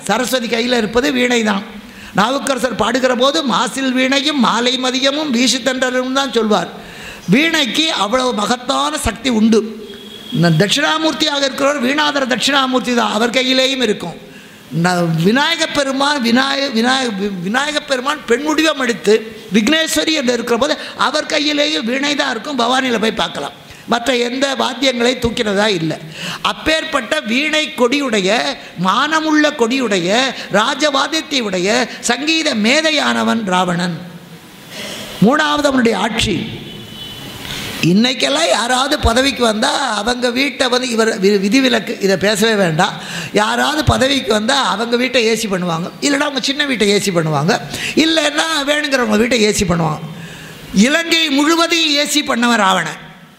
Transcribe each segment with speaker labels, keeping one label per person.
Speaker 1: சரஸ்வதி கையில் இருப்பது வீணை தான். நாவுக்கரசர் பாடுகிற போது மாசில் வீணையும் மாலை மதியமும் வீசு தென்றலும் தான் சொல்வார். வீணைக்கு அவ்வளவு மகத்தான சக்தி உண்டு. தட்சிணாமூர்த்தியாக இருக்கிறவர் வீணாதர தட்சிணாமூர்த்தி தான், அவர் கையிலேயும் இருக்கும். விநாயகப் பெருமான் பெண் முடிவம் எடுத்து விக்னேஸ்வரி என்று இருக்கிற போது அவர் கையிலேயும் வீணை தான் இருக்கும். பவானியில் போய் பார்க்கலாம், மற்ற எந்த வாத்தியங்களை தூக்கினதா இல்லை. அப்பேற்பட்ட வீணை கொடியுடைய, மானமுள்ள கொடியுடைய, ராஜவாத்தியத்தையுடைய சங்கீத மேதையானவன் ராவணன். மூணாவது அவனுடைய ஆட்சி. இன்றைக்கெல்லாம் யாராவது பதவிக்கு வந்தால் அவங்க வீட்டை இவர் விதிவிலக்கு, இதை பேசவே வேண்டாம். யாராவது பதவிக்கு வந்தால் அவங்க வீட்டை ஏசி பண்ணுவாங்க, இல்லைனா அவங்க சின்ன வீட்டை ஏசி பண்ணுவாங்க, இல்லைன்னா வேணுங்கிறவங்க வீட்டை ஏசி பண்ணுவாங்க. இலங்கை முழுவதையும் ஏசி பண்ணவன் ராவணன்.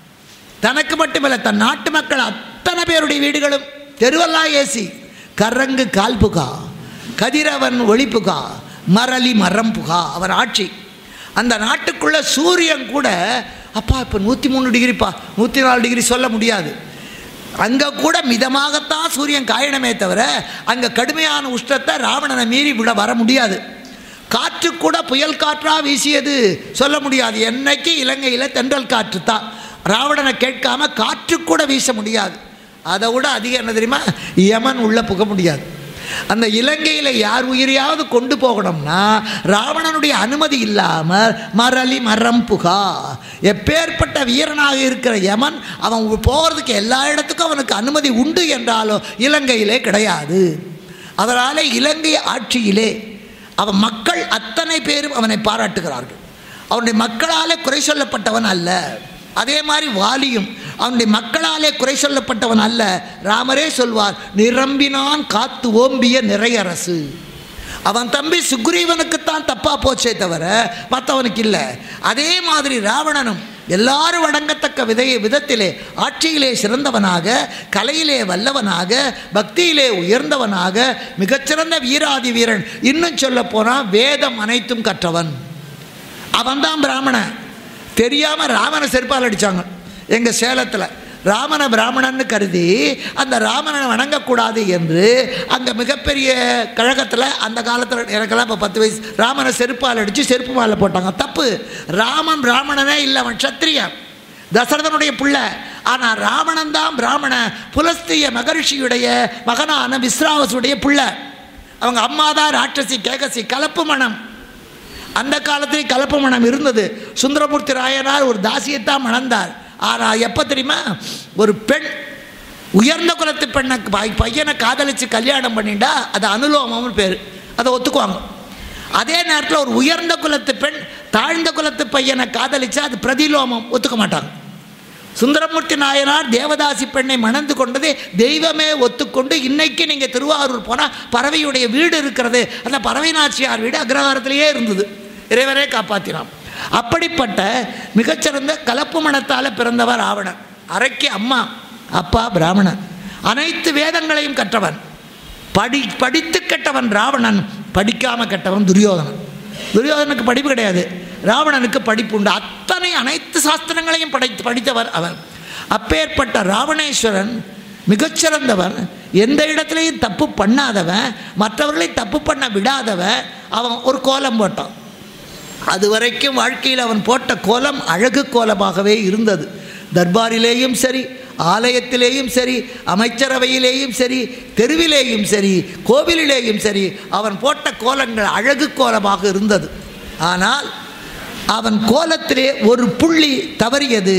Speaker 1: தனக்கு மட்டுமில்லை, தன் நாட்டு மக்கள் அத்தனை பேருடைய வீடுகளும் தெருவெல்லாம் ஏசி. கரங்கு கால் புகா, கதிரவன் ஒளிப்புகா, மரளி மரம் புகா அவன் ஆட்சி. அந்த நாட்டுக்குள்ளே சூரியன் கூட அப்பா இப்போ 103 டிகிரிப்பா 104 டிகிரி சொல்ல முடியாது. அங்கே கூட மிதமாகத்தான் சூரியன் காயணமே தவிர அங்கே கடுமையான உஷ்ணத்தை ராவணனை மீறி விட வர முடியாது. காற்று கூட புயல் காற்றாக வீசியது சொல்ல முடியாது. என்னைக்கு இலங்கையில் தென்றல் காற்று தான். ராவணனை கேட்காம காற்று கூட வீச முடியாது. அதை விட அதிகம் என்ன தெரியுமா, யமன் உள்ளே புக முடியாது. அந்த இலங்கையில் யார் உயிரையாவது கொண்டு போகணும்னா ராவணனுடைய அனுமதி இல்லாமல் மரளி மரம் புகா. எப்பேற்பட்ட வீரனாக இருக்கிற யமன் அவன் போகிறதுக்கு எல்லா இடத்துக்கும் அவனுக்கு அனுமதி உண்டு என்றாலும் இலங்கையிலே கிடையாது. அதனால் இலங்கை ஆட்சியிலே அவன் மக்கள் அத்தனை பேரும் அவனை பாராட்டுகிறார்கள். அவனுடைய மக்களாலே குறை சொல்லப்பட்டவன் அல்ல. அதே மாதிரி வாலியும் அவனுடைய மக்களாலே குறை சொல்லப்பட்டவன் அல்ல. ராமரே சொல்வார், நிரம்பினான் காத்து ஓம்பிய நிறையரசு. அவன் தம்பி சுக்ரீவனுக்குத்தான் தப்பா போச்சே தவிர மற்றவனுக்கு இல்லை. அதே மாதிரி ராவணனும் எல்லாரும் வணங்கத்தக்க விதத்திலே ஆட்சியிலே சிறந்தவனாக, கலையிலே வல்லவனாக, பக்தியிலே உயர்ந்தவனாக, மிகச்சிறந்த வீராதி வீரன். இன்னும் சொல்ல போனால் வேதம் அனைத்தும் கற்றவன். அவன்தான் பிராமணன். தெரியாமல் ராமனை செருப்பால் அடித்தாங்க எங்கள் சேலத்தில். ராமனை பிராமணன்னு கருதி அந்த ராமனை வணங்கக்கூடாது என்று அங்கே மிகப்பெரிய கழகத்தில் அந்த காலத்தில் எனக்கெல்லாம் இப்போ 10 வயசு ராமனை செருப்பால் அடித்து செருப்பு மாலை போட்டாங்க. தப்பு. ராமன் பிராமணனே இல்லை, அவன் க்ஷத்ரியன், தசரதனுடைய பிள்ளை. ஆனால் ராவணன் தான் பிராமணன், புலஸ்திய மகரிஷியுடைய மகனான விஸ்ராவசுடைய பிள்ளை. அவங்க அம்மா தான் ராட்சசி கேகசி, கலப்பு மனம். அந்த காலத்திலே கலப்பு மனம் இருந்தது. சுந்தரமூர்த்தி ராயனார் ஒரு தாசியத்தான் மணந்தார். ஆனால் எப்போ தெரியுமா, ஒரு பெண் உயர்ந்த குலத்து பெண்ணை பையனை காதலித்து கல்யாணம் பண்ணிட்டா அது அனுலோமம்னு பேர், அதை ஒத்துக்குவாங்க. அதே நேரத்தில் ஒரு உயர்ந்த குலத்து பெண் தாழ்ந்த குலத்து பையனை காதலிச்சா அது பிரதிலோமம், ஒத்துக்க மாட்டாங்க. சுந்தரமூர்த்தி நாயனார் தேவதாசி பெண்ணை மணந்து கொண்டது தெய்வமே ஒத்துக்கொண்டு. இன்னைக்கு நீங்கள் திருவாரூர் போனால் பறவையுடைய வீடு இருக்கிறது, அந்த பறவை நாச்சியார் வீடு அக்ரஹாரத்திலேயே இருந்தது. இறைவரே காப்பாற்றினான். அப்படிப்பட்ட மிகச்சிறந்த கலப்பு மனத்தால் பிறந்தவர் ராவணன். அரைக்கு அம்மா அப்பா பிராமணன், அனைத்து வேதங்களையும் கற்றவன், படித்து கெட்டவன் ராவணன், படிக்காமல் கெட்டவன் துரியோதனன். துரியோதனுக்கு படிப்பு கிடையாது, ராவணனுக்கு படிப்பு உண்டு. அனைத்து சாஸ்திரங்களையும் படித்தவர் அவன். அப்பேற்பட்ட ராவணேஸ்வரன் மிகச்சிறந்தவன், எந்த இடத்துலையும் தப்பு பண்ணாதவன், மற்றவர்களை தப்பு பண்ண விடாதவன். அவன் ஒரு கோலம் போட்டான். அது வரைக்கும் வாழ்க்கையில் அவன் போட்ட கோலம் அழகு கோலமாகவே இருந்தது. தர்பாரிலேயும் சரி, ஆலயத்திலேயும் சரி, அமைச்சரவையிலேயும் சரி, தெருவிலேயும் சரி, கோவிலிலேயும் சரி, அவன் போட்ட கோலங்கள் அழகு கோலமாக இருந்தது. ஆனால் அவன் கோலத்திலே ஒரு புள்ளி தவறியது.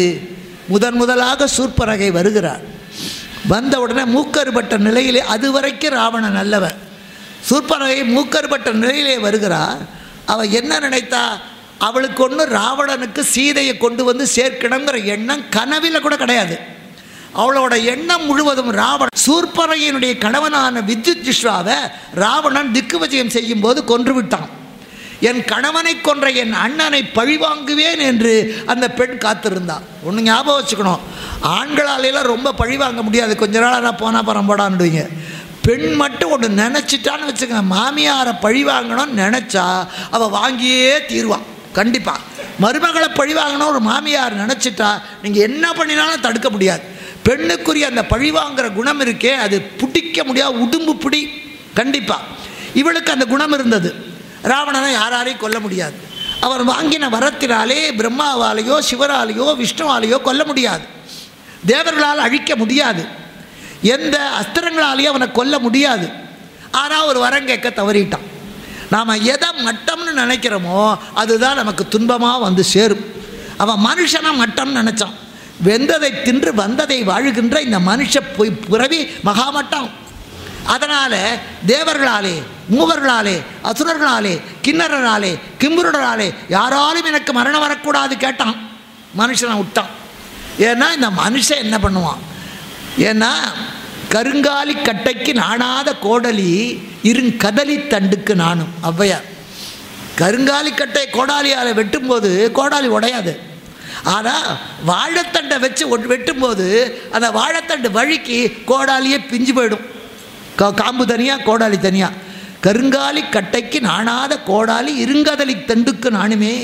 Speaker 1: முதலாக சூர்பனகை வருகிறார். வந்தவுடனே மூக்கறுபட்ட நிலையிலே, அதுவரைக்கும் ராவணன் நல்லவன், சூர்பனகை மூக்கறுபட்ட நிலையிலே வருகிறார். அவள் என்ன நினைத்தா, அவளுக்கு ஒன்று ராவணனுக்கு சீதையை கொண்டு வந்து சேர்க்கணுங்கிற எண்ணம் கனவில் கூட கிடையாது. அவளோட எண்ணம் முழுவதும் ராவணன் சூர்பனகையினுடைய கணவனான வித்யுத்ஷ்வாவை ராவணன் திக்கு விஜயம் செய்யும் போது கொன்று விட்டான். என் கணவனை கொன்ற என் அண்ணனை பழிவாங்குவேன் என்று அந்த பெண் காத்திருந்தான். ஒன்று ஞாபகம் வச்சுக்கணும், ஆண்களாலெல்லாம் ரொம்ப பழிவாங்க முடியாது. கொஞ்ச நாள் நான் போனால் பரம்போடான்டுவீங்க. பெண் மட்டும் ஒன்று நினச்சிட்டான்னு வச்சுக்கோங்க, மாமியாரை பழி வாங்கணும்னு நினச்சா அவள் வாங்கியே தீருவான் கண்டிப்பாக. மருமகளை பழி வாங்கணும் ஒரு மாமியார் நினச்சிட்டா நீங்கள் என்ன பண்ணினாலும் தடுக்க முடியாது. பெண்ணுக்குரிய அந்த பழி வாங்குகிற குணம் இருக்கே, அது பிடிக்க முடியாது. உடும்பு பிடி கண்டிப்பாக இவளுக்கு அந்த குணம் இருந்தது. ராவணனை யாராலையும் கொல்ல முடியாது. அவர் வாங்கின வரத்தினாலே பிரம்மாவாலேயோ சிவராலேயோ விஷ்ணுவாலேயோ கொல்ல முடியாது. தேவர்களால் அழிக்க முடியாது. எந்த அஸ்திரங்களாலேயும் அவனை கொல்ல முடியாது. ஆனால் ஒரு வரம் கேட்க தவறிட்டான். நாம் எதை மட்டம்னு நினைக்கிறோமோ அதுதான் நமக்கு துன்பமாக வந்து சேரும். அவன் மனுஷனை மட்டம்னு நினச்சான். வெந்ததை தின்று வந்ததை வாழுகின்ற இந்த மனுஷ பிறவி மகாமட்டம். அதனால் தேவர்களாலே மூவர்களாலே அசுரர்களாலே கிண்ணறனாலே கிம்புருடராலே யாராலும் எனக்கு மரணம் வரக்கூடாது கேட்டான். மனுஷனை விட்டான். ஏன்னா இந்த மனுஷன் என்ன பண்ணுவான்? ஏன்னா கருங்காலி கட்டைக்கு நாணாத கோடலி இருங்கதலி தண்டுக்கு நானும். ஔவையார். கருங்காலி கட்டை கோடாலியால் வெட்டும்போது கோடாலி உடையாது. ஆனால் வாழைத்தண்டை வச்சு வெட்டும்போது அந்த வாழைத்தண்டு வழுக்கி கோடாலியே பிஞ்சு போயிடும். காம்பு தனியாக கோடாலி தனியாக. கருங்காலி கட்டைக்கு நாணாத கோடாலி இருங்கதலி தண்டுக்கு நானுமே.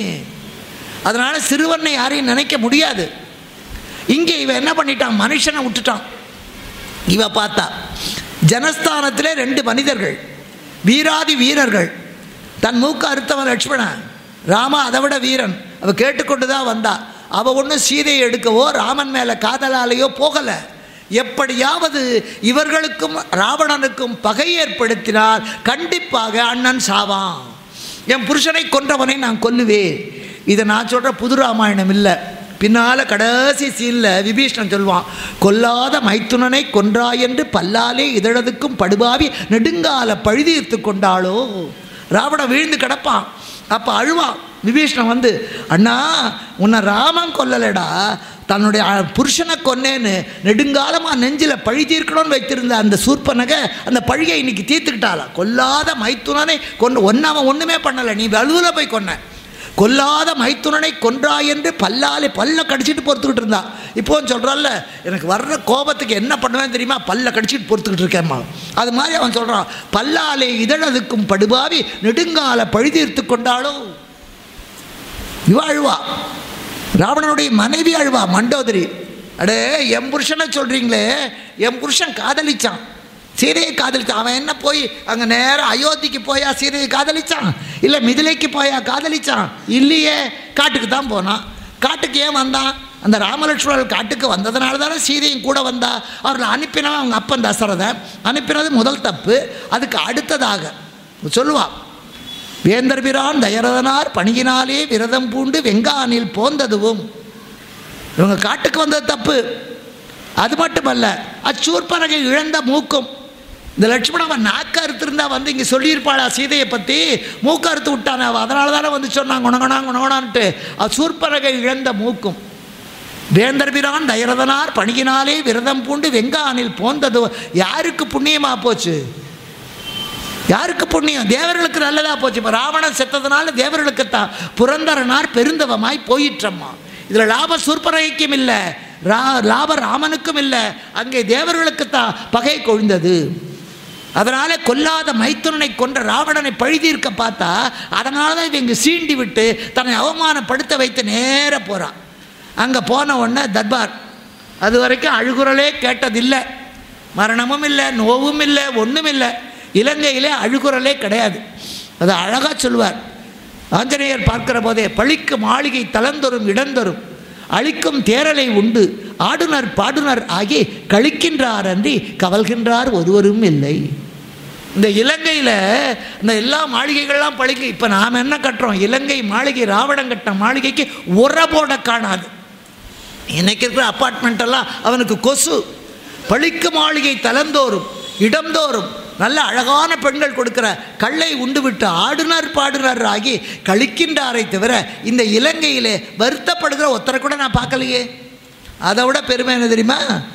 Speaker 1: அதனால் சிறுவனை யாரையும் நினைக்க முடியாது. இங்கே இவன் என்ன பண்ணிட்டான்? மனுஷனை விட்டுட்டான். இவ பார்த்தா ஜனஸ்தானத்திலே 2 மனிதர்கள், வீராதி வீரர்கள். தன் மூக்க அறுத்தவன் லட்சுமணன், ராமா அதை விட வீரன். அவள் கேட்டுக்கொண்டு தான் வந்தா. அவள் ஒன்றும் சீதையை எடுக்கவோ ராமன் மேலே காதலாலேயோ போகலை. எப்படியாவது இவர்களுக்கும் ராவணனுக்கும் பகை ஏற்படுத்தினால் கண்டிப்பாக அண்ணன் சாவான். என் புருஷனை கொன்றவனை நான் கொல்லுவேன். இதை நான் சொல்கிற புது ராமாயணம் இல்லை. பின்னால் கடைசி சீனில் விபீஷணன் சொல்வான், கொல்லாத மைத்துனனை கொன்றாய் என்று பல்லாலே இதழதுக்கும் படுபாவி நெடுங்கால பழுதீர்த்து கொண்டாளோ. ராவணன் வீழ்ந்து கிடப்பான். அப்போ அழுவான். விபீஷணன் வந்து, அண்ணா உன்னை ராமன் கொல்லலடா, தன்னுடைய புருஷனை கொன்னேன்னு நெடுங்காலமாக நெஞ்சில் பழி தீர்க்கணும்னு வைத்திருந்த அந்த சூர்பனகை அந்த பழியை இன்னைக்கு தீர்த்துக்கிட்டாளா. கொல்லாத மைத்துனனை கொண்டு அவன் ஒன்றுமே பண்ணலை, நீ வலுவில் போய் கொன்ன. கொல்லாத மைத்துனனை கொன்றாய் என்று பல்ல கடிச்சிட்டு பொறுத்துக்கிட்டு இருந்தா. இப்போன்னு சொல்கிறான்ல, எனக்கு வர்ற கோபத்துக்கு என்ன பண்ணுவேன்னு தெரியுமா? பல்ல கடிச்சிட்டு பொறுத்துக்கிட்டு இருக்கேம்மா. அது மாதிரி அவன் சொல்கிறான், பல்லாலே இதழதுக்கும் படுபாவி நெடுங்கால பழி தீர்த்து கொண்டாளோ. இவ அழுவா. ராவணனுடைய மனைவி அழுவா, மண்டோதரி. அடே என் புருஷனை சொல்கிறீங்களே, என் புருஷன் காதலிச்சான், சீதையை காதலிச்சான். அவன் என்ன போய் அங்கே நேரம் அயோத்திக்கு போயா சீதையை காதலிச்சான்? இல்லை மிதிலைக்கு போயா காதலிச்சான்? இல்லையே, காட்டுக்கு தான் போனான். காட்டுக்கு ஏன் வந்தான்? அந்த ராமலட்சுமணர்கள் காட்டுக்கு வந்ததுனால தானே சீதையும் கூட வந்தா. அவர்களை அனுப்பினவன் அவங்க அப்பன் தசரதன். அனுப்பினது முதல் தப்பு. அதுக்கு அடுத்ததாக சொல்லுவான், வேந்தர் பிரான் தயரதனார் பணியினாலே விரதம் பூண்டு வெங்கானில் போந்ததுவும். இவங்க காட்டுக்கு வந்தது தப்பு. அது மட்டுமல்ல, அச்சூர்பனகை இழந்த மூக்கும். இந்த லட்சுமணன் நாக்க அறுத்திருந்தா வந்து இங்கே சொல்லியிருப்பாளா சீதையை பற்றி? மூக்க அறுத்து விட்டான. அதனால தானே வந்து சொன்னாங்க குணகுணான்ட்டு. அச்சூர்பனகை இழந்த மூக்கும். வேந்தர் பிரான் தயரதனார் பணியினாலே விரதம் பூண்டு வெங்கானில் போந்தது. யாருக்கு புண்ணியமாக போச்சு? யாருக்கு புண்ணியம்? தேவர்களுக்கு நல்லதாக போச்சு. இப்போ ராவணன் செத்ததுனால தேவர்களுக்குத்தான். புரந்தரனார் பெருந்தவமாய் போயிற்றம்மா. இதில் லாப சூர்பனகைக்கும் இல்லை, லாப ராமனுக்கும் இல்லை. அங்கே தேவர்களுக்குத்தான் பகை கொழுந்தது. அதனால் கொல்லாத மைத்துனனை கொன்ற ராவணனை பழிதீர்க்க பார்த்தா, அதனால தான் இவங்க சீண்டி விட்டு தன்னை அவமானப்படுத்த வைத்து நேர போகிறான். அங்கே போன உடனே தர்பார். அது வரைக்கும் அழுகுரலே கேட்டதில்லை, மரணமும் இல்லை, நோவும் இல்லை, ஒன்றும் இல்லை. இலங்கையிலே அழுகுரலே கிடையாது. அது அழகாக சொல்லுவார் ஆஞ்சநேயர் பார்க்கிற போதே, பழிக்கு மாளிகை தளந்தொரும் இடந்தொரும் அழிக்கும் தேரலை உண்டு ஆடுனர் பாடுனர் ஆகி கழிக்கின்றார் அன்றி கவல்கின்றார் ஒருவரும் இல்லை. இந்த இலங்கையில் இந்த எல்லா மாளிகைகள்லாம் பழிக்கு. இப்போ நாம் என்ன கட்டுறோம்? இலங்கை மாளிகை, ராவணன் கட்ட மாளிகைக்கு உரபோட காணாது. இன்னைக்கு இருக்கிற அப்பார்ட்மெண்ட்டெல்லாம் அவனுக்கு கொசு. பழிக்கு மாளிகை தளந்தோறும் இடந்தோறும் நல்ல அழகான பெண்கள் கொடுக்குற கல்லை உண்டு விட்டு ஆடுனர் பாடுனர் ஆகி கழிக்கின்றாரை தவிர இந்த இலங்கையிலே வருத்தப்படுகிற ஒருத்தரை கூட நான் பார்க்கலையே. அதை விட பெருமை என்ன தெரியுமா?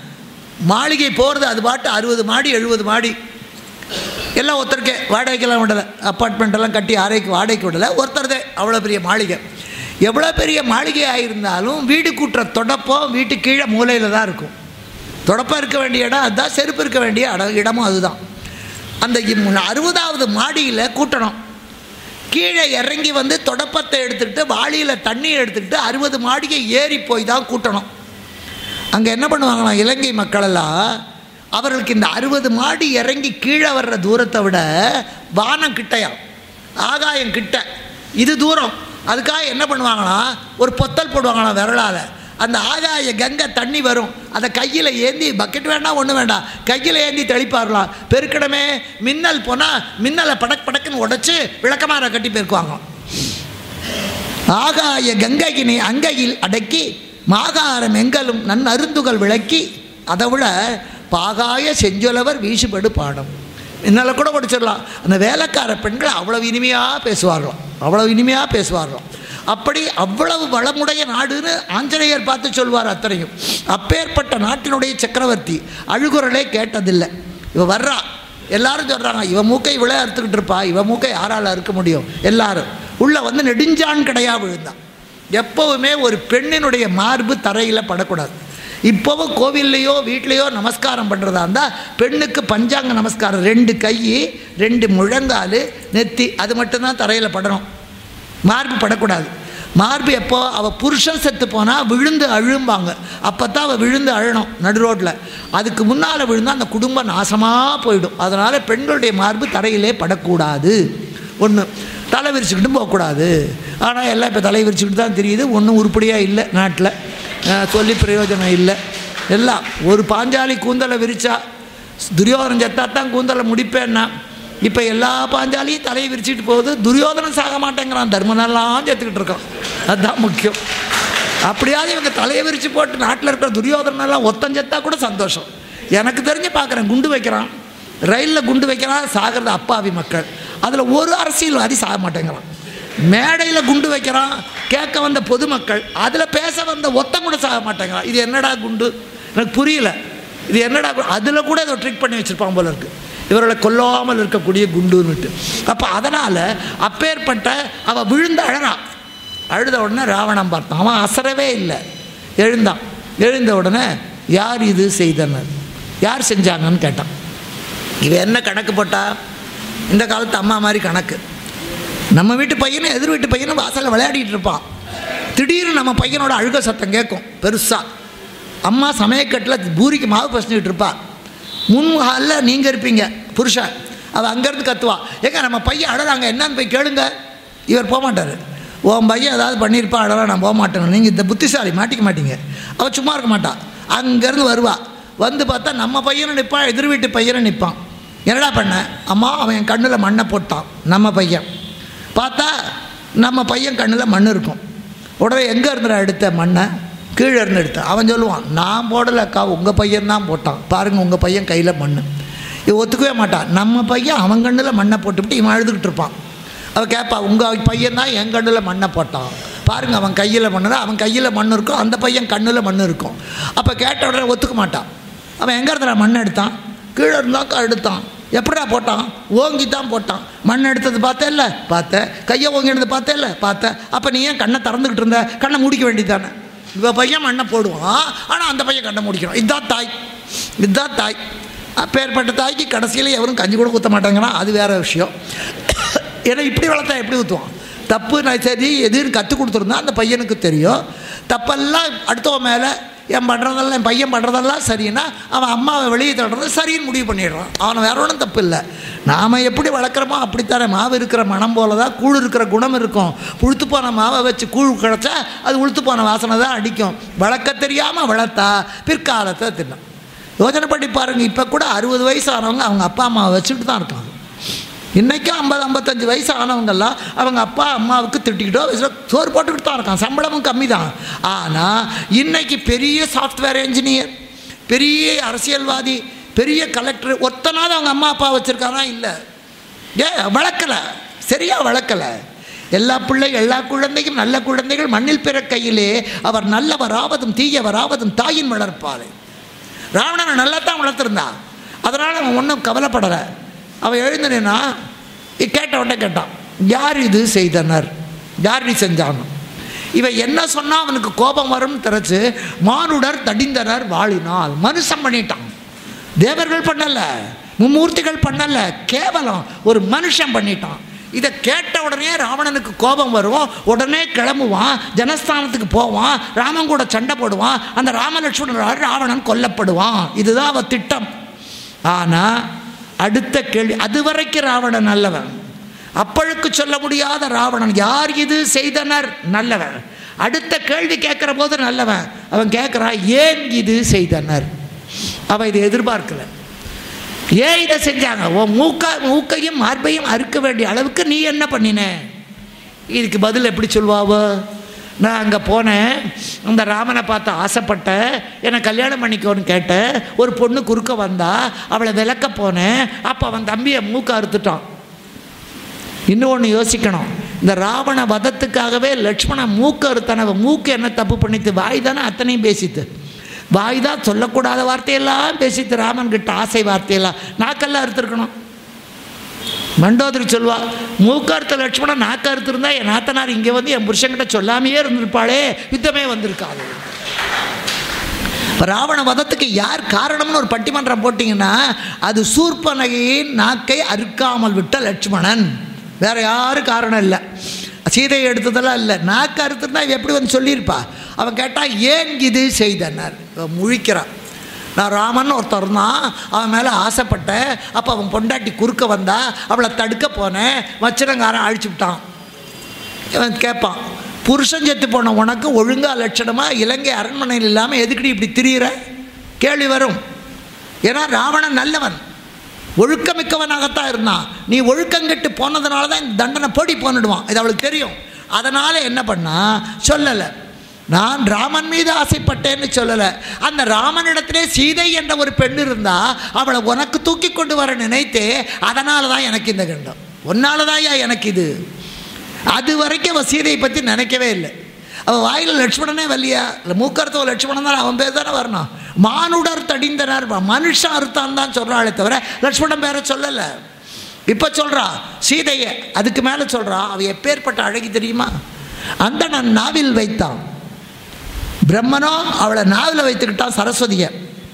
Speaker 1: மாளிகை போகிறது அது பாட்டு 60 மாடி 70 மாடி எல்லாம் ஒருத்தருக்கே. வாடகைக்கெல்லாம் விடலை, அப்பார்ட்மெண்ட்டெல்லாம் கட்டி அறைக்கு வாடகைக்கு விடலை, ஒருத்தருதே. அவ்வளோ பெரிய மாளிகை. எவ்வளோ பெரிய மாளிகையாக இருந்தாலும் வீடு கூட்டுற தொடப்பம் வீட்டு கீழே மூலையில் தான் இருக்கும். தொடப்பம் இருக்க வேண்டிய இடம் அதுதான், செருப்பு இருக்க வேண்டிய இடமும் அதுதான். அந்த 60வது மாடியில் கூட்டணும். கீழே இறங்கி வந்து தொடப்பத்தை எடுத்துக்கிட்டு வாளியில் தண்ணியை எடுத்துக்கிட்டு 60 மாடியை ஏறி போய் தான் கூட்டணும். அங்கே என்ன பண்ணுவாங்களாம் இலங்கை மக்களெல்லாம், அவர்களுக்கு இந்த 60 மாடி இறங்கி கீழே வர்ற தூரத்தை விட வானம் கிட்டையாம், ஆகாயம் கிட்ட, இது தூரம். அதுக்காக என்ன பண்ணுவாங்கன்னா ஒரு பொத்தல் போடுவாங்களாம் விரலால். அந்த ஆகாய கங்கை தண்ணி வரும், அதை கையில் ஏந்தி, பக்கெட் வேண்டாம் ஒன்றும் வேண்டாம், கையில் ஏந்தி தெளிப்பாரலாம். பெருக்கடமே மின்னல் போனால் மின்னலை படக் படக்குன்னு உடைச்சி விளக்கமாற கட்டி பெருக்குவாங்க. ஆகாய கங்கையினை அங்கையில் அடக்கி மாகாரம் எங்களும் நன்னருந்துகள் விளக்கி அதை விட பாகாய செஞ்சொலவர் வீசுபடு பாடம். என்னால் கூட படிச்சிடலாம். அந்த வேலைக்கார பெண்கள் அவ்வளவு இனிமையாக பேசுவார்களாம், அவ்வளவு இனிமையாக பேசுவார்களாம். அப்படி அவ்வளவு வளமுடைய நாடுன்னு ஆஞ்சநேயர் பார்த்து சொல்வார் அத்தனையும். அப்பேற்பட்ட நாட்டினுடைய சக்கரவர்த்தி அழுகுரலே கேட்டதில்லை. இவ வர்றா, எல்லாரும் சொல்கிறாங்க இவ மூக்கை இவ்வளோ அறுத்துக்கிட்டு இருப்பா, இவ மூக்கை யாரால் அறுக்க முடியும். எல்லாரும் உள்ளே வந்து நெடுஞ்சான் கிடையா விழுந்தான். எப்போவுமே ஒரு பெண்ணினுடைய மார்பு தரையில் படக்கூடாது. இப்போவும் கோவில்லையோ வீட்லேயோ நமஸ்காரம் பண்ணுறதா இருந்தால் பெண்ணுக்கு பஞ்சாங்க நமஸ்காரம், 2 கை 2 முழங்கால் நெத்தி, அது மட்டும்தான் தரையில் படணும், மார்பு படக்கூடாது. மார்பு எப்போ அவள் புருஷன் செத்து போனால் விழுந்து அழும்பாங்க, அப்போ தான் அவள் விழுந்து அழணும் நடு ரோட்டில். அதுக்கு முன்னால் விழுந்தால் அந்த குடும்பம் நாசமாக போயிடும். அதனால் பெண்களுடைய மார்பு தரையிலே படக்கூடாது. ஒன்று, தலை விரிச்சுக்கிட்டும் போகக்கூடாது. ஆனால் எல்லாம் இப்போ தலை விரிச்சுக்கிட்டு தான் தெரியுது, ஒன்றும் உருப்படியாக இல்லை நாட்டில், சொல்லி பிரயோஜனம் இல்லை. எல்லாம் ஒரு பாஞ்சாலி கூந்தலை விரிச்சா துரியோதனன் செத்தாத்தான் கூந்தலை முடிப்பேன்னா, இப்போ எல்லா பாஞ்சாலியும் தலையை விரிச்சிட்டு போகுது. துரியோதனன் சாக மாட்டேங்கிறான், தர்மனெல்லாம் சேர்த்துக்கிட்டு இருக்கான். அதுதான் முக்கியம். அப்படியாவது இவங்க தலையை விரித்து போட்டு நாட்டில் இருக்கிற துரியோதனெல்லாம் ஒத்தஞ்செத்தா கூட சந்தோஷம். எனக்கு தெரிஞ்சு பார்க்குறேன், குண்டு வைக்கிறான், ரயிலில் குண்டு வைக்கிறான், சாகிறது அப்பாவி மக்கள். அதில் ஒரு அரசியல்வாதி சாக மாட்டேங்கிறான். மேடையில் குண்டு வைக்கிறான், கேட்க வந்த பொதுமக்கள், அதில் பேச வந்த ஒத்தம் கூட சாக மாட்டேங்கிறான். இது என்னடா குண்டு, எனக்கு புரியல. இது என்னடா, அதில் கூட இதை ட்ரிக் பண்ணி வச்சுருப்பான் போல இருக்குது, இவர்களை கொல்லாமல் இருக்கக்கூடிய குண்டுன்னுட்டு. அப்போ அதனால் அப்பேற்பட்ட அவள் விழுந்து அழறான். அழுத உடனே ராவணன் பார்த்தான், அவன் அசரவே இல்லை, எழுந்தான். எழுந்த உடனே யார் இது செய்தனர், யார் செஞ்சாங்கன்னு கேட்டான். இவன் என்ன கணக்கு போட்டா, இந்த காலத்து அம்மா மாதிரி கணக்கு. நம்ம வீட்டு பையனும் எதிர் வீட்டு பையனும் வாசலில் விளையாடிட்டு இருப்பான். திடீர்னு நம்ம பையனோட அழுக சத்தம் கேட்கும் பெருசாக. அம்மா சமயக்கட்டில் பூரிக்கு மாவு பசஞ்சிக்கிட்டு இருப்பா. முன் ஹாலில் நீங்கள் இருப்பீங்க புருஷன், அவள் அங்கேருந்து கத்துவா, ஏங்க நம்ம பையன் அழறாங்க என்னன்னு போய் கேளுங்க. இவர் போக மாட்டார். உன் பையன் ஏதாவது பண்ணியிருப்பா, அழகா நான் போக மாட்டேன். நீங்கள் இந்த புத்திசாலி மாட்டிக்க மாட்டீங்க. அவள் சும்மா இருக்க மாட்டாள், அங்கேருந்து வருவா. வந்து பார்த்தா நம்ம பையனும் நிற்பான், எதிர் வீட்டு பையனும் நிற்பான். என்னடா பண்ண, அம்மா அவன் என் கண்ணில் மண்ணை போட்டான். நம்ம பையன் பார்த்தா நம்ம பையன் கண்ணில் மண் இருக்கும். உடனே எங்கே இருந்துடா எடுத்த மண்ணை, கீழே இருந்து எடுத்தேன். அவன் சொல்லுவான், நான் போடலக்கா, உங்கள் பையன் தான் போட்டான், பாருங்கள் உங்கள் பையன் கையில் மண். இவன் ஒத்துக்கவே மாட்டான். நம்ம பையன் அவன் கண்ணில் மண்ணை போட்டுவிட்டு இவன் அழுதுகிட்டு இருப்பான். அவன் கேட்பா, உங்கள் பையன் தான் என் கண்ணில் மண்ணை போட்டான், பாருங்கள் அவன் கையில் மண்ணு, அவன் கையில் மண் இருக்கும், அந்த பையன் கண்ணில் மண் இருக்கும். அப்போ கேட்ட உடனே ஒத்துக்க மாட்டான். அவன் எங்கே இருந்தா மண் எடுத்தான், கீழே இருந்தாக்கா எடுத்தான். எப்படா போட்டான், ஓங்கி தான் போட்டான். மண் எடுத்தது பார்த்தே இல்லை, பார்த்தேன். கையை ஓங்கி எடுத்து பார்த்தே இல்லை, பார்த்தேன். அப்போ நீ ஏன் கண்ணை திறந்துக்கிட்டு இருந்த, கண்ணை முடிக்க வேண்டியதானே. இவன் பையன் மண்ணை போடுவான், ஆனால் அந்த பையன் கண்ணை முடிக்கணும். இதுதான் தாய், இதுதான் தாய். அப்பேற்பட்ட தாய்க்கு கடைசியில் எவரும் கஞ்சி கூட ஊற்ற மாட்டாங்கன்னா அது வேறு விஷயம். ஏன்னா இப்படி வளர்த்தா எப்படி ஊற்றுவான். தப்பு நான் சரி எதுன்னு கற்றுக் கொடுத்துருந்தா அந்த பையனுக்கு தெரியும். தப்பெல்லாம் அடுத்தவன் மேலே என் பண்ணுறதெல்லாம், என் பையன் பண்ணுறதெல்லாம் சரின்னா அவன் அம்மாவை வெளியே தள்ளுறது சரின்னு முடிவு பண்ணிடுறான். அவனை வேற ஒன்றும் தப்பு இல்லை. நாம் எப்படி வளர்க்குறோமோ அப்படித்தானே. மாவு இருக்கிற மனம் போல தான் கூழ் இருக்கிற குணம் இருக்கும். புழுத்து போன மாவை வச்சு கூழ் கிடச்சா அது உளுத்து போன வாசனை தான் அடிக்கும். வளர்க்க தெரியாமல் வளர்த்தா பிற்காலத்தை தின்னும். யோசனை பண்ணி பாருங்கள், இப்போ கூட 60 வயசு ஆனவங்க அவங்க அப்பா அம்மாவை வச்சுக்கிட்டு தான் இருக்காங்க. இன்றைக்கும் 50-55 வயசு ஆனவங்கெல்லாம் அவங்க அப்பா அம்மாவுக்கு திட்டிக்கிட்டோ சோறு போட்டுக்கிட்டு தான் இருக்கான். சம்பளமும் கம்மி தான். ஆனால் இன்றைக்கி பெரிய சாஃப்ட்வேர் இன்ஜினியர், பெரிய அரசியல்வாதி, பெரிய கலெக்டர் ஒத்தனாவது அவங்க அம்மா அப்பா வச்சுருக்காரா? இல்லை. வளர்க்கலை, சரியாக வளர்க்கலை. எல்லா குழந்தைக்கும் நல்ல குழந்தைகள் மண்ணில் பிறக்கையிலே அவர் நல்லவராவதும் தீயவராவதும் தாயின் வளர்ப்பாள். ராவணனை நல்லா தான் வளர்த்துருந்தா, அதனால் அவன் ஒன்றும் கவலைப்படலை. அவன் எழுந்தனா கேட்ட உடனே கேட்டான், யார் இது செய்தனர், யார் நீ செஞ்சானோ. இவன் என்ன சொன்னால் அவனுக்கு கோபம் வரும்னு தெரிச்சு, மானுடர் தடிந்தனர் வாழினால், மனுஷன் பண்ணிட்டான். தேவர்கள் பண்ணலை, மும்மூர்த்திகள் பண்ணலை, கேவலம் ஒரு மனுஷன் பண்ணிட்டான். இதை கேட்ட உடனே ராவணனுக்கு கோபம் வரும். உடனே கிளம்புவான், ஜனஸ்தானத்துக்கு போவான், ராமன் கூட சண்டை போடுவான். அந்த ராமலட்சுமணன் ராவணன் கொல்லப்படுவான். இதுதான் அவன் திட்டம். ஆனால் அடுத்த கேள்வி, அது வரைக்கும் ராவணன் நல்லவன், அப்பழுக்கு சொல்ல முடியாத ராவணன், யார் இது செய்தனர் நல்லவன். அடுத்த கேள்வி கேட்குற போது நல்லவன், அவன் கேட்குறான் ஏன் இது செய்தனர். அவன் இதை எதிர்பார்க்கல. ஏன் இதை செஞ்சாங்க? உன் மூக்கையும் மார்பையும் அறுக்க வேண்டிய அளவுக்கு நீ என்ன பண்ணின? இதுக்கு பதில் எப்படி சொல்வாவோ? நான் அங்கே போனேன், அந்த ராமனை பார்த்து ஆசைப்பட்டேன், என்னை கல்யாணம் பண்ணிக்கோன்னு கேட்டேன், ஒரு பொண்ணு குறுக்க வந்தா, அவளை விளக்க போனேன், அப்போ அவன் தம்பியை மூக்க அறுத்துட்டான். இன்னொன்று யோசிக்கணும், இந்த ராவண வதத்துக்காகவே லட்சுமணன் மூக்க அறுத்தான. மூக்கு என்ன தப்பு பண்ணித்து? வாய் தானே அத்தனையும் பேசித்து. வாய் தான் சொல்லக்கூடாத வார்த்தையெல்லாம் பேசித்து ராமன் கிட்ட, ஆசை வார்த்தையெல்லாம். நாக்கெல்லாம் அறுத்துருக்கணும். மண்டோதரி சொல்வா, மூக்கறுத்த லட்சுமணன் நாக்க அறுத்திருந்தா என் நாத்தனார் இங்கே வந்து என் புருஷன்கிட்ட சொல்லாமையே இருந்திருப்பாளே, யுத்தமே வந்திருக்காது. ராவண வதத்துக்கு யார் காரணம்னு ஒரு பட்டிமன்றம் போட்டிங்கன்னா அது சூர்பனகையின் நாக்கை அறுக்காமல் விட்ட லட்சுமணன், வேற யாரும் காரணம் இல்லை. சீதையை எடுத்ததெல்லாம் இல்லை, நாக்கு அறுத்திருந்தா இவ எப்படி வந்து சொல்லியிருப்பா. அவன் கேட்டால் ஏன் இது செய்தனர். முழிக்கிறான். நான் ராமன் ஒருத்தர் தான், அவன் மேலே ஆசைப்பட்டேன், அப்போ அவன் பொண்டாட்டி குறுக்க வந்தா, அவளை தடுக்க போனேன், வச்சிரங்காரன் அழிச்சு விட்டான். இவன் கேட்பான், புருஷன் செத்து போன உனக்கு ஒழுங்காக லட்சணமாக இலங்கை அரண்மனையில் இல்லாமல் எதுக்கடி இப்படி திரியிற கேள்வி வரும். ஏன்னா ராவணன் நல்லவன், ஒழுக்கமிக்கவனாகத்தான் இருந்தான். நீ ஒழுக்கங்கெட்டு போனதுனால தான் இந்த தண்டனை போடி போனிடுவான், இது அவளுக்கு தெரியும். அதனால் என்ன பண்ணா சொல்லலை, நான் ராமன் மீது ஆசைப்பட்டேன்னு சொல்லலை. அந்த ராமனிடத்திலே சீதை என்ற ஒரு பெண் இருந்தா அவளை உனக்கு தூக்கி கொண்டு வர நினைத்தே, அதனால தான் எனக்கு இந்த கண்டம், ஒன்னால தான் எனக்கு இது. அது வரைக்கும் அவன் சீதையை பற்றி நினைக்கவே இல்லை. அவன் வாயில் லட்சுமணனே வரலையா, இல்லை மூக்கறுத்தவன் லட்சுமணன் தான், அவன் பேர் தானே வரணும். மானுடர் தடிந்தனர், மனுஷன் அறுத்தான் தான் சொல்கிறாளே தவிர லட்சுமணன் பேரை சொல்லலை. இப்போ சொல்கிறா சீதையை, அதுக்கு மேலே சொல்கிறா. அவள் எப்பேற்பட்ட அழகி தெரியுமா? அந்த நான் நாவில் வைத்தான், பிரம்மனோ அவளை நாவில் வைத்துக்கிட்டான் சரஸ்வதியை.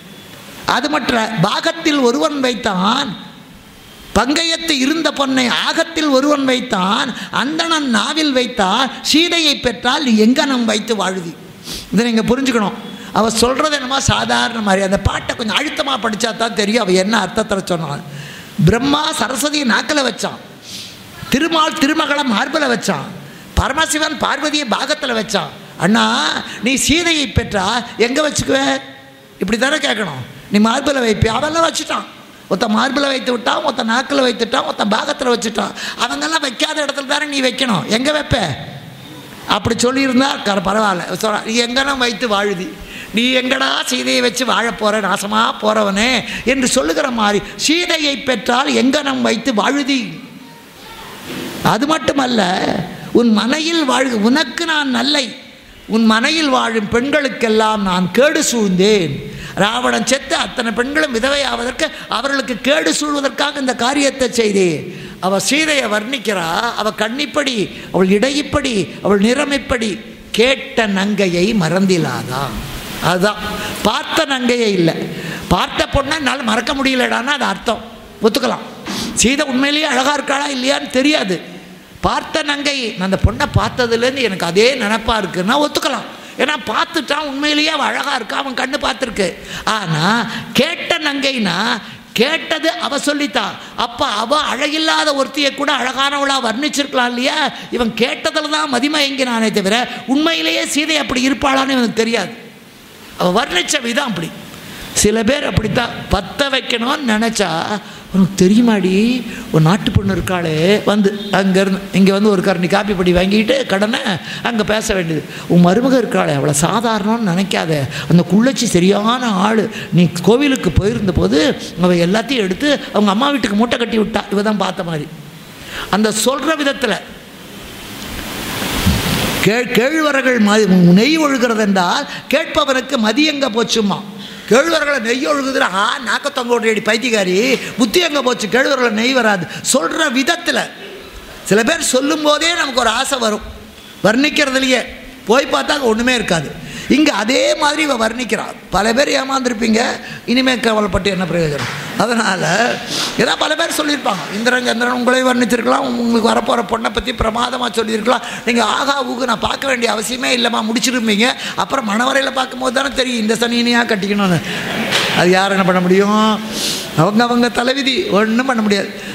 Speaker 1: அது மட்டும் பாகத்தில் ஒருவன் வைத்தான், பங்கையத்து இருந்த பொன்னை ஆகத்தில் ஒருவன் வைத்தான், அந்தணன் நாவில் வைத்தான், சீதையை பெற்றால் எங்கனம் வைத்து வாழுதி. இதை நீங்கள் புரிஞ்சுக்கணும். அவள் சொல்கிறது என்னமோ சாதாரண மாதிரி, அந்த பாட்டை கொஞ்சம் அழுத்தமாக படித்தா தான் தெரியும் அவள் என்ன அர்த்தத்தில் சொன்னான். பிரம்மா சரஸ்வதியை நாக்கில் வச்சான், திருமால் திருமகளை மார்பில் வச்சான், பரமசிவன் பார்வதியை பாகத்தில் வச்சான். அண்ணா நீ சீதையை பெற்றா எங்கே வச்சுக்குவே? இப்படி தானே கேட்கணும். நீ மார்பில் வைப்பியா? அவெல்லாம் வச்சுட்டான். ஒருத்த மார்பில் வைத்து விட்டான், ஒருத்த நாக்கில் வைத்துட்டான், ஒருத்த பாகத்தில் வச்சுட்டான். அவங்கெல்லாம் வைக்காத இடத்துல தானே நீ வைக்கணும், எங்கே வைப்ப? அப்படி சொல்லியிருந்தா பரவாயில்ல. சொல்ல நீ எங்கன்னா வைத்து வாழுதி, நீ எங்கடா சீதையை வச்சு வாழ போகிற நாசமாக போகிறவனே என்று சொல்லுகிற மாதிரி, சீதையை பெற்றால் எங்கனம் வைத்து வாழுதி. அது மட்டுமல்ல, உன் மனையில் வாழ்க, உனக்கு நான் நல்லை, உன் மனையில் வாழும் பெண்களுக்கெல்லாம் நான் கேடு சூழ்ந்தேன். ராவணன் செத்து அத்தனை பெண்களும் விதவையாவதற்கு அவர்களுக்கு கேடு சூழ்வதற்காக இந்த காரியத்தை செய்தேன். அவள் சீதையை வர்ணிக்கிறா. அவள் கண்ணிப்படி, அவள் இடையிப்படி, அவள் நிறமிப்படி, கேட்ட நங்கையை மறந்திலாதான். அதுதான் பார்த்த நங்கையை இல்லை, பார்த்த பொண்ணை என்னால் மறக்க முடியலடான்னா அது அர்த்தம் ஒத்துக்கலாம். சீதை உண்மையிலேயே அழகாக இருக்காளா இல்லையான்னு தெரியாது. பார்த்த நங்கை, அந்த பொண்ணை பார்த்ததுலேருந்து எனக்கு அதே நினப்பாக இருக்குன்னா ஒத்துக்கலாம். ஏன்னா பார்த்துட்டான், உண்மையிலேயே அவன் அழகாக இருக்கா, அவன் கண்ணு பார்த்துருக்கு. ஆனால் கேட்ட நங்கைனா கேட்டது அவ சொல்லித்தான். அப்போ அவள் அழகில்லாத ஒருத்தியை கூட அழகானவளாக வர்ணிச்சிருக்கலாம் இல்லையா? இவன் கேட்டதில் தான் மதிமயங்கினானே தவிர உண்மையிலேயே சீதை அப்படி இருப்பாளான்னு இவனுக்கு தெரியாது. அவள் வர்ணித்த விதம் அப்படி. சில பேர் அப்படித்தான் பற்ற வைக்கணும்னு நினச்சா, உனக்கு தெரியுமாடி ஒரு நாட்டு பொண்ணு இருக்காளே, வந்து அங்கேருந்து இங்கே வந்து ஒரு கரண்டி காப்பி பொடி வாங்கிட்டு கடனை அங்கே பேச வேண்டியது. உன் மருமக இருக்காளே அவளை சாதாரணம்னு நினைக்காத, அந்த குள்ளச்சி சரியான ஆள். நீ கோவிலுக்கு போயிருந்த போது அவள் எல்லாத்தையும் எடுத்து அவங்க அம்மா வீட்டுக்கு மூட்டை கட்டி விட்டா, இவ தான் பார்த்த மாதிரி. அந்த சொல்கிற விதத்தில் கேழ்வரகள் நெய் ஒழுகிறது என்றால் கேட்பவனுக்கு மதி எங்கே போச்சுமா? கேழ்வரகளை நெய் ஒழுகுதுல நாக்கத்தொங்கோடி பைத்தியக்காரி, புத்தி எங்கே போச்சு? கேழ்வரகளை நெய் வராது. சொல்கிற விதத்தில் சில பேர் சொல்லும் போதே நமக்கு ஒரு ஆசை வரும், வர்ணிக்கிறதுலையே. போய் பார்த்தா அங்கே ஒன்றுமே இருக்காது. இங்கே அதே மாதிரி இவன் வர்ணிக்கிறான். பல பேர் ஏமாந்துருப்பீங்க, இனிமேல் கவலைப்பட்டு என்ன பிரயோஜனம்? அதனால் ஏதாவது பல பேர் சொல்லியிருப்பாங்க, இந்திரன் சந்திரன் உங்களே வர்ணிச்சிருக்கலாம், உங்களுக்கு வரப்போகிற பொண்ணை பற்றி பிரமாதமாக சொல்லியிருக்கலாம். நீங்கள் ஆகா ஊகு நான் பார்க்க வேண்டிய அவசியமே இல்லைம்மா முடிச்சிருப்பீங்க. அப்புறம் மணவரையில் பார்க்கும்போது தானே தெரியும் இந்த சனியினையாக கட்டிக்கணும்னு. அது யார் என்ன பண்ண முடியும்? அவங்க தலைவிதி ஒன்றும் பண்ண முடியாது.